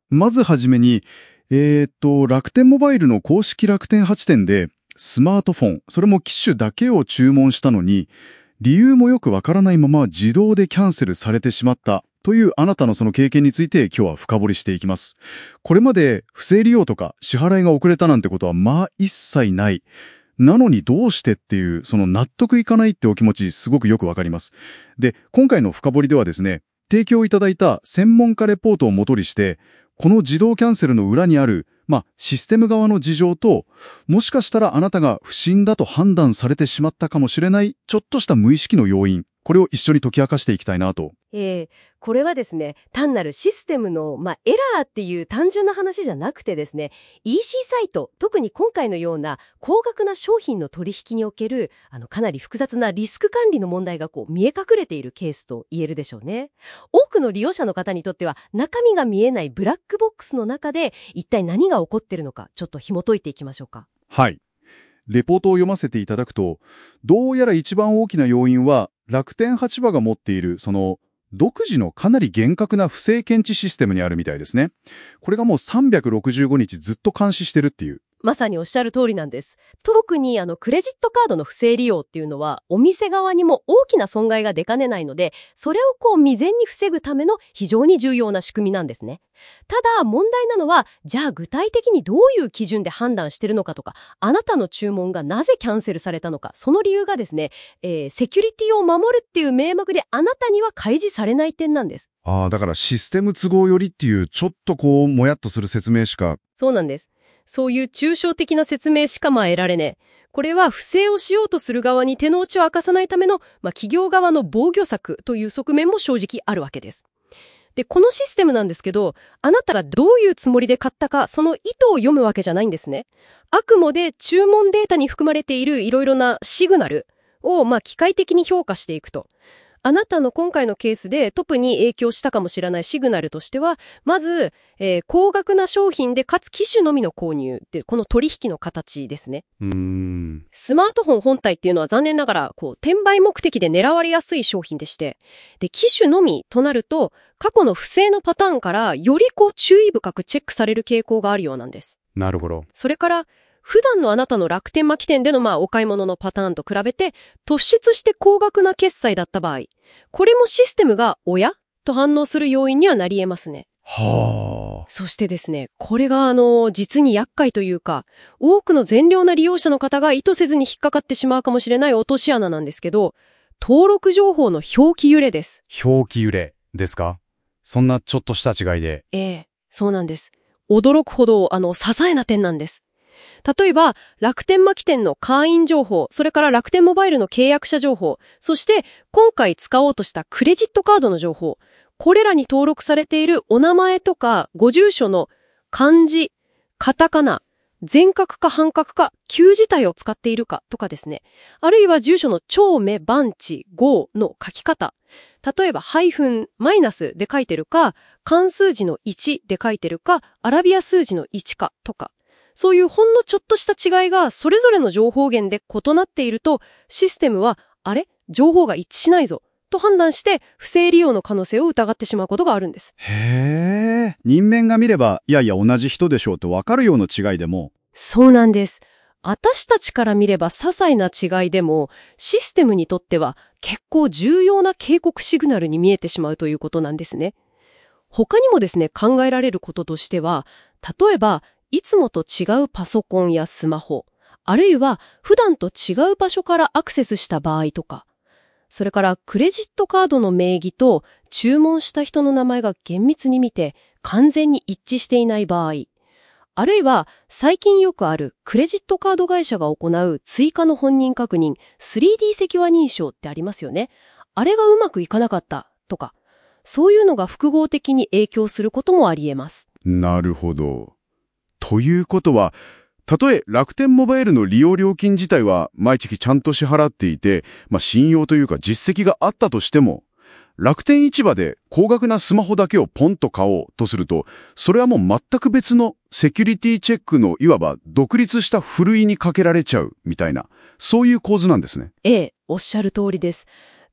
まずはじめに、楽天モバイルの公式楽天8店で、スマートフォン、それも機種だけを注文したのに、理由もよくわからないまま自動でキャンセルされてしまったというあなたのその経験について今日は深掘りしていきます。これまで不正利用とか支払いが遅れたなんてことは一切ない。なのにどうしてっていう、その納得いかないってお気持ちすごくよくわかります。で、今回の深掘りではですね、提供いただいた専門家レポートを元にして、この自動キャンセルの裏にある、システム側の事情と、もしかしたらあなたが不審だと判断されてしまったかもしれない、ちょっとした無意識の要因、これを一緒に解き明かしていきたいなと。 これはですね、単なるシステムの、エラーっていう単純な話じゃなくてですね、EC サイト、特に今回のような高額な商品の取引における、かなり複雑なリスク管理の問題が見え隠れているケースと言えるでしょうね。多くの利用者の方にとっては、中身が見えないブラックボックスの中で、一体何が起こっているのか、ちょっと紐解いていきましょうか。 はい。レポートを読ませていただくと、どうやら一番大きな要因は、楽天8場が持っている、独自のかなり厳格な不正検知システムにあるみたいですね。これがもう365日ずっと監視してるっていう。 まさにおっしゃる通りなんです。特にクレジットカードの不正利用っていうのはお店側にも大きな損害が出かねないので、それを未然に防ぐための非常に重要な仕組みなんですね。ただ問題なのは、じゃあ具体的にどういう基準で判断してるのかとか、あなたの注文がなぜキャンセルされたのか、その理由がですね、セキュリティを守るっていう名目であなたには開示されない点なんです。 だからシステム都合よりっていう、ちょっともやっとする説明しか。 そうなんです。そういう抽象的な説明しか得られねえ。これは不正をしようとする側に手の内を明かさないための、企業側の防御策という側面も正直あるわけです。で、このシステムなんですけど、あなたがどういうつもりで買ったか、その意図を読むわけじゃないんですね。あくまで注文データに含まれているいろいろなシグナルを、機械的に評価していくと。あなたの今回のケースで特に影響したかもしれないシグナルとしては、まず、高額な商品でかつ機種のみの購入ってこの取引の形ですね。スマートフォン本体っていうのは残念ながら転売目的で狙われやすい商品でして、で機種のみとなると過去の不正のパターンからより注意深くチェックされる傾向があるようなんです。 なるほど。 それから普段のあなたの楽天巻店でのお買い物のパターンと比べて突出して高額な決済だった場合、これもシステムがおやと反応する要因にはなり得ますね。そしてですね、これが実に厄介というか、多くの善良な利用者の方が意図せずに引っかかってしまうかもしれない落とし穴なんですけど、登録情報の表記揺れです。 表記揺れですか？そんなちょっとした違いで。 そうなんです。驚くほど些細な点なんです。例えば、楽天巻店の会員情報、それから楽天モバイルの契約者情報、そして今回使おうとしたクレジットカードの情報、これらに登録されているお名前とかご住所の漢字、カタカナ、全角か半角か旧字体を使っているかとかですね。あるいは住所の丁目、番地、号の書き方。例えば、ハイフン、マイナスで書いてるか、漢数字の1で書いてるか、アラビア数字の1かとか。そういうほんのちょっとした違いがそれぞれの情報源で異なっていると、システムは、情報が一致しないぞ、と判断して不正利用の可能性を疑ってしまうことがあるんです。 人面が見れば、いやいや同じ人でしょうと分かるような違いでも。 そうなんです。私たちから見れば些細な違いでも、システムにとっては結構重要な警告シグナルに見えてしまうということなんですね。他にもですね、考えられることとしては、例えば、いつもと違うパソコンやスマホ、あるいは普段と違う場所からアクセスした場合とか、それからクレジットカードの名義と注文した人の名前が厳密に見て完全に一致していない場合、あるいは最近よくあるクレジットカード会社が行う追加の本人確認 3D セキュア認証ってありますよね。あれがうまくいかなかったとか、そういうのが複合的に影響することもあり得ます。 なるほど。ということは、たとえ楽天モバイルの利用料金自体は毎月ちゃんと支払っていて、信用というか実績があったとしても、楽天市場で高額なスマホだけをポンと買おうとすると、それはもう全く別のセキュリティチェックのいわば独立したふるいにかけられちゃうみたいな、そういう構図なんですね。 おっしゃる通りです。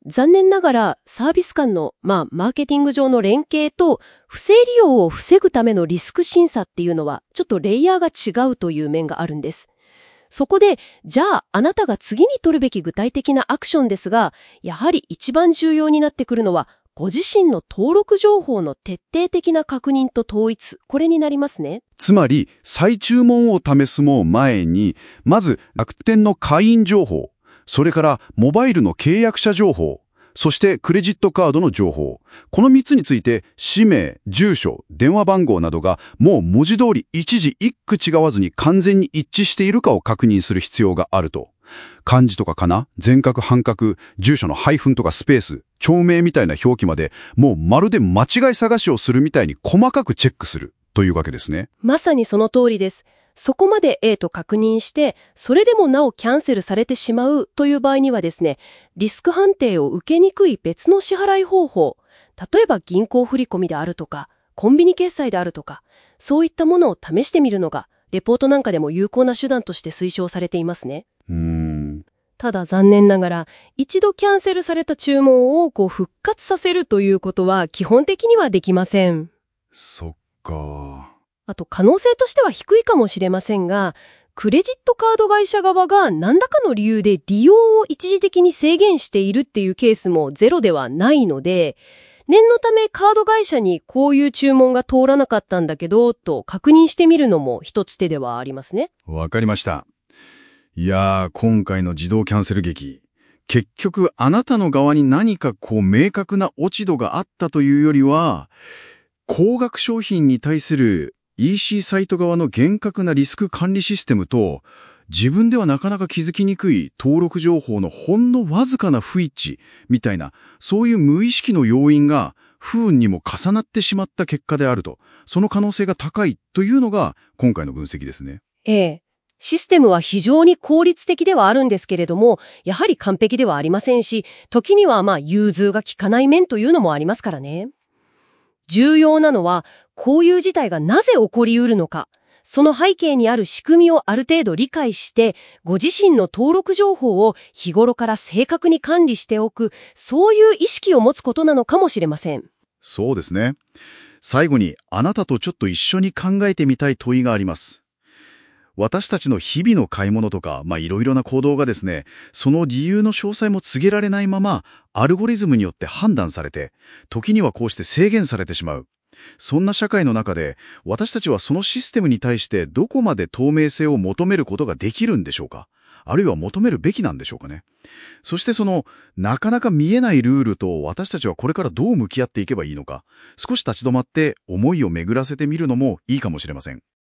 残念ながらサービス間の、マーケティング上の連携と不正利用を防ぐためのリスク審査っていうのはちょっとレイヤーが違うという面があるんです。そこで、じゃああなたが次に取るべき具体的なアクションですが、やはり一番重要になってくるのは、ご自身の登録情報の徹底的な確認と統一、これになりますね。 つまり、再注文を試すも前に、まず楽天の会員情報、それからモバイルの契約者情報、そしてクレジットカードの情報。この3つについて、氏名、住所、電話番号などがもう文字通り一字一句違わずに完全に一致しているかを確認する必要があると。漢字とかかな、全角半角、住所のハイフンとかスペース、町名みたいな表記まで、もうまるで間違い探しをするみたいに細かくチェックするというわけですね。 まさにその通りです。そこまで A と確認して、それでもなおキャンセルされてしまうという場合にはですね、リスク判定を受けにくい別の支払い方法、例えば銀行振込であるとか、コンビニ決済であるとか、そういったものを試してみるのが、レポートなんかでも有効な手段として推奨されていますね。ただ残念ながら、一度キャンセルされた注文を復活させるということは基本的にはできません。 そっか。 あと可能性としては低いかもしれませんが、クレジットカード会社側が何らかの理由で利用を一時的に制限しているっていうケースもゼロではないので、念のためカード会社にこういう注文が通らなかったんだけど、と確認してみるのも一つ手ではありますね。 わかりました。いやー、今回の自動キャンセル劇。結局、あなたの側に何か明確な落ち度があったというよりは、高額商品に対するEC サイト側の厳格なリスク管理システムと、自分ではなかなか気づきにくい登録情報のほんのわずかな不一致みたいな、そういう無意識の要因が不運にも重なってしまった結果であると、その可能性が高いというのが今回の分析ですね。 ええ。システムは非常に効率的ではあるんですけれども、やはり完璧ではありませんし、時には融通が利かない面というのもありますからね。重要なのは、こういう事態がなぜ起こりうるのか、その背景にある仕組みをある程度理解して、ご自身の登録情報を日頃から正確に管理しておく、そういう意識を持つことなのかもしれません。 そうですね。最後に、あなたとちょっと一緒に考えてみたい問いがあります。私たちの日々の買い物とか、いろいろな行動がですね、その理由の詳細も告げられないまま、アルゴリズムによって判断されて、時にはこうして制限されてしまう。そんな社会の中で、私たちはそのシステムに対してどこまで透明性を求めることができるんでしょうか？あるいは求めるべきなんでしょうかね？そしてなかなか見えないルールと私たちはこれからどう向き合っていけばいいのか、少し立ち止まって思いを巡らせてみるのもいいかもしれません。